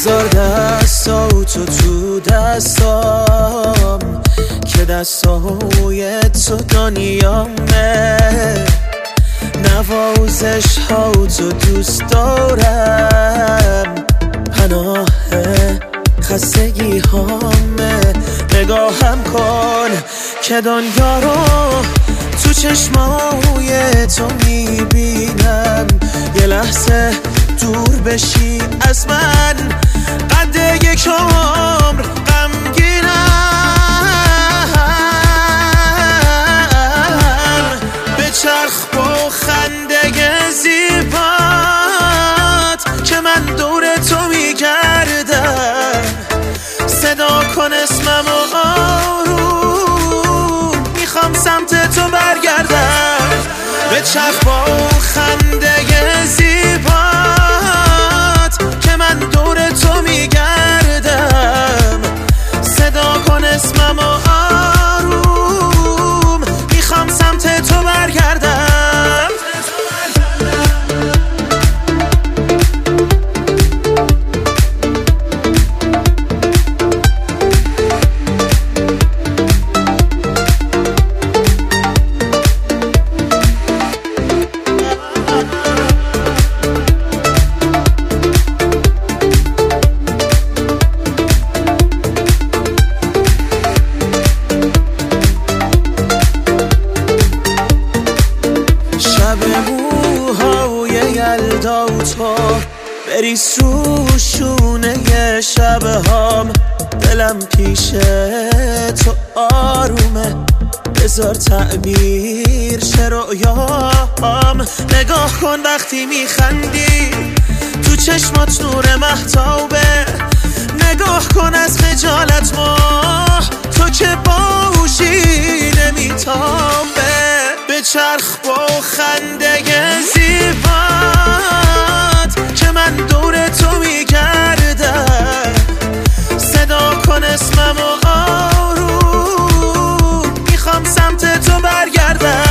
بذار دستاتو تو دستام که دستای تو دنیامه، نوازش ها تو دوست دارم، پناه خستگی هامه. نگاهم کن که دنیا رو تو چشمای تو میبینم، یه لحظه دور بشی از من، قد یک عمر غمگینم. به چرخ با خنده زیبات که من دور تو میگردم، صدا کن اسمم و آروم میخوام سمت تو برگردم. به چرخ با خنده زیبات که من دور تو میگردم، صدا کن اسمم و آروم میخوام سمت تو برگردم. تو بریز رو شونه شبهام، دلم پیش تو آرومه، بذار تعبیر شه رؤیام. نگاه کن وقتی میخندی تو چشمات نور مهتابه، نگاه کن از خجالت ماه تو که باهوشی نمیتابه. به چرخ با خنده زیبات که من دور تو میگردم، صدا کن اسمم و آروم میخوام سمت تو برگردم.